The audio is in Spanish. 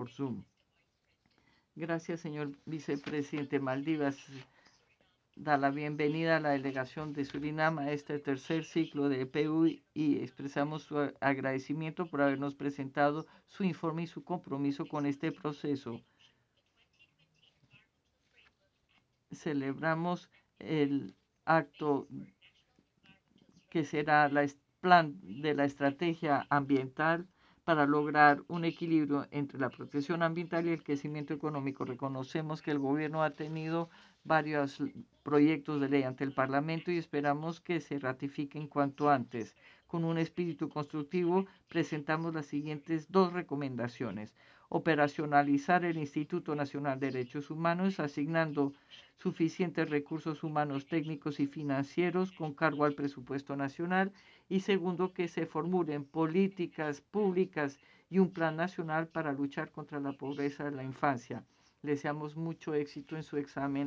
por Zoom. Gracias, señor vicepresidente. Maldivas da la bienvenida a la delegación de Surinam a este tercer ciclo de EPU y expresamos su agradecimiento por habernos presentado su informe y su compromiso con este proceso. Celebramos el acto que será el plan de la estrategia ambiental para lograr un equilibrio entre la protección ambiental y el crecimiento económico. Reconocemos que el gobierno ha tenido varios proyectos de ley ante el Parlamento y esperamos que se ratifiquen cuanto antes. Con un espíritu constructivo, presentamos las siguientes dos recomendaciones. Operacionalizar el Instituto Nacional de Derechos Humanos, asignando suficientes recursos humanos, técnicos y financieros con cargo al presupuesto nacional. Y segundo, que se formulen políticas públicas y un plan nacional para luchar contra la pobreza de la infancia. Le deseamos mucho éxito en su examen